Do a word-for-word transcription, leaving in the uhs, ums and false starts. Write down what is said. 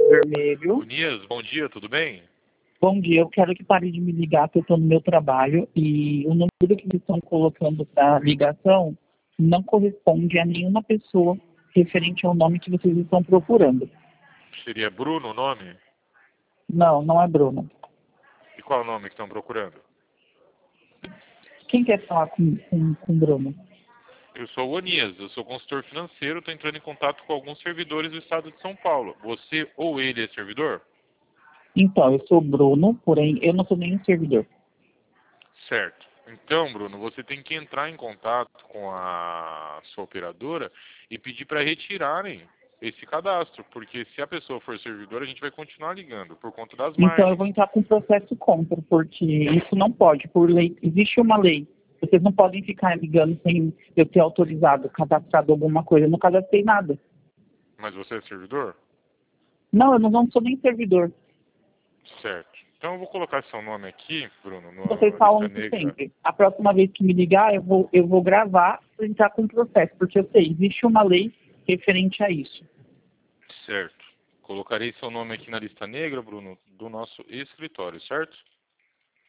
vermelho. Unias, bom dia, tudo bem? Bom dia, eu quero que pare de me ligar, que eu estou no meu trabalho e o número que eles estão colocando para ligação não corresponde a nenhuma pessoa referente ao nome que vocês estão procurando. Seria Bruno o nome? Não, não é Bruno. E qual é o nome que estão procurando? Quem quer falar com, com, com Bruno? Eu sou o Onias, eu sou consultor financeiro, estou entrando em contato com alguns servidores do estado de São Paulo. Você ou ele é servidor? Então, eu sou Bruno, porém eu não sou nenhum servidor. Certo. Então, Bruno, você tem que entrar em contato com a sua operadora e pedir para retirarem esse cadastro, porque se a pessoa for servidor, a gente vai continuar ligando por conta das Então eu margens. vou entrar com processo contra, porque isso não pode, por lei. Existe uma lei. Vocês não podem ficar ligando sem eu ter autorizado, cadastrado alguma coisa. Eu não cadastrei nada. Mas você é servidor? Não, eu não, não sou nem servidor. Certo. Então eu vou colocar seu nome aqui, Bruno, Vocês na falam lista isso negra. sempre. A próxima vez que me ligar, eu vou, eu vou gravar para entrar com processo, porque eu sei, existe uma lei referente a isso. Certo. Colocarei seu nome aqui na lista negra, Bruno, do nosso escritório, certo?